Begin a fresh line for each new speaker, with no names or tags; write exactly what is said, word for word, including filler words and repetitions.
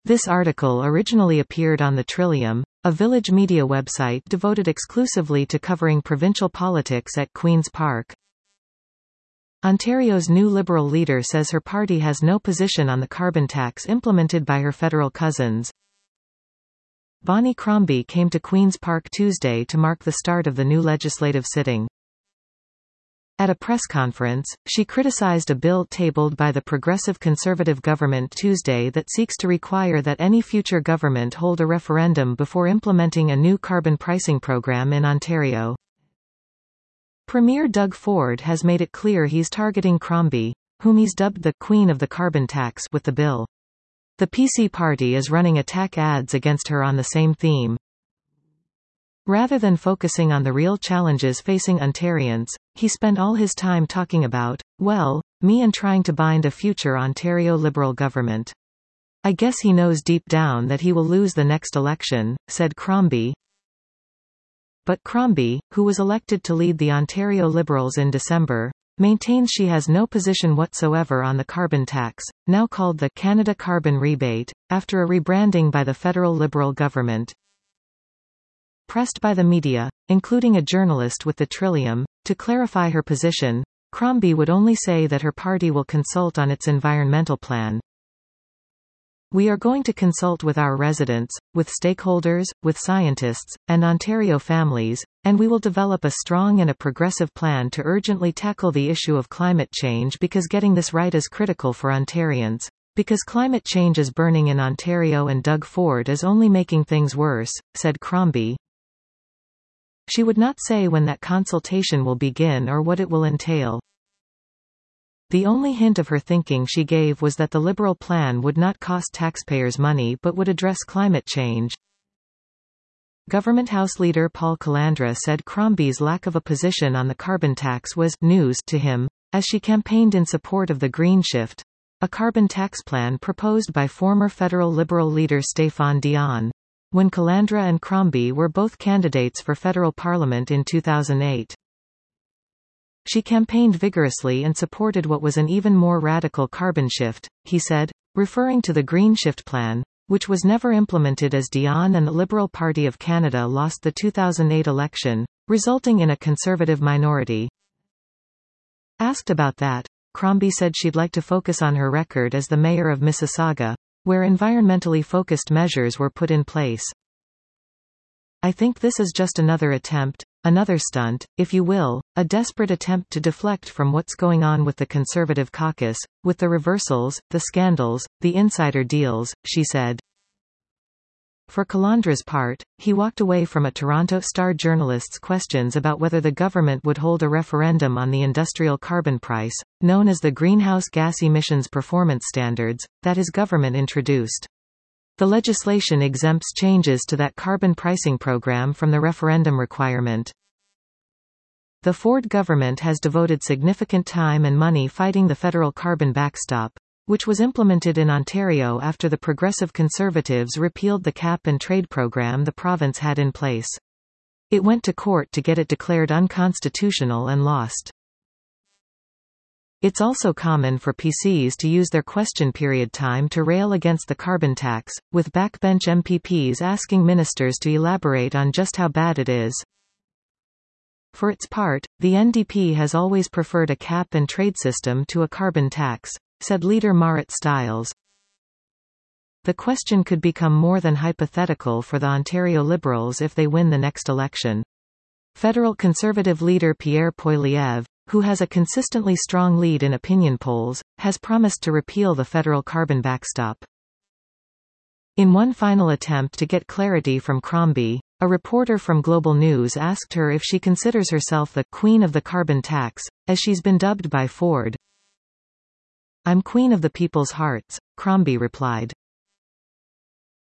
This article originally appeared on the Trillium, a village media website devoted exclusively to covering provincial politics at Queen's Park. Ontario's new Liberal leader says her party has no position on the carbon tax implemented by her federal cousins. Bonnie Crombie came to Queen's Park Tuesday to mark the start of the new legislative sitting. At a press conference, she criticized a bill tabled by the Progressive Conservative government Tuesday that seeks to require that any future government hold a referendum before implementing a new carbon pricing program in Ontario. Premier Doug Ford has made it clear he's targeting Crombie, whom he's dubbed the Queen of the Carbon Tax, with the bill. The P C party is running attack ads against her on the same theme. Rather than focusing on the real challenges facing Ontarians, he spent all his time talking about, well, me and trying to bind a future Ontario Liberal government. I guess he knows deep down that he will lose the next election, said Crombie. But Crombie, who was elected to lead the Ontario Liberals in December, maintains she has no position whatsoever on the carbon tax, now called the Canada Carbon Rebate, after a rebranding by the federal Liberal government. Pressed by the media, including a journalist with the Trillium, to clarify her position, Crombie would only say that her party will consult on its environmental plan. We are going to consult with our residents, with stakeholders, with scientists, and Ontario families, and we will develop a strong and a progressive plan to urgently tackle the issue of climate change because getting this right is critical for Ontarians. Because climate change is burning in Ontario and Doug Ford is only making things worse, said Crombie. She would not say when that consultation will begin or what it will entail. The only hint of her thinking she gave was that the Liberal plan would not cost taxpayers money but would address climate change. Government House Leader Paul Calandra said Crombie's lack of a position on the carbon tax was news to him, as she campaigned in support of the Green Shift, a carbon tax plan proposed by former federal Liberal leader Stéphane Dion, when Calandra and Crombie were both candidates for federal parliament in two thousand eight. She campaigned vigorously and supported what was an even more radical carbon shift, he said, referring to the Green Shift plan, which was never implemented as Dion and the Liberal Party of Canada lost the two thousand eight election, resulting in a Conservative minority. Asked about that, Crombie said she'd like to focus on her record as the mayor of Mississauga, where environmentally focused measures were put in place. I think this is just another attempt, another stunt, if you will, a desperate attempt to deflect from what's going on with the Conservative caucus, with the reversals, the scandals, the insider deals, she said. For Calandra's part, he walked away from a Toronto Star journalist's questions about whether the government would hold a referendum on the industrial carbon price, known as the Greenhouse Gas Emissions Performance Standards, that his government introduced. The legislation exempts changes to that carbon pricing program from the referendum requirement. The Ford government has devoted significant time and money fighting the federal carbon backstop, which was implemented in Ontario after the Progressive Conservatives repealed the cap-and-trade program the province had in place. It went to court to get it declared unconstitutional and lost. It's also common for P Cs to use their question period time to rail against the carbon tax, with backbench M P Ps asking ministers to elaborate on just how bad it is. For its part, the N D P has always preferred a cap-and-trade system to a carbon tax, said leader Marit Stiles. The question could become more than hypothetical for the Ontario Liberals if they win the next election. Federal Conservative leader Pierre Poilievre, who has a consistently strong lead in opinion polls, has promised to repeal the federal carbon backstop. In one final attempt to get clarity from Crombie, a reporter from Global News asked her if she considers herself the Queen of the Carbon Tax, as she's been dubbed by Ford. I'm Queen of the People's Hearts, Crombie replied.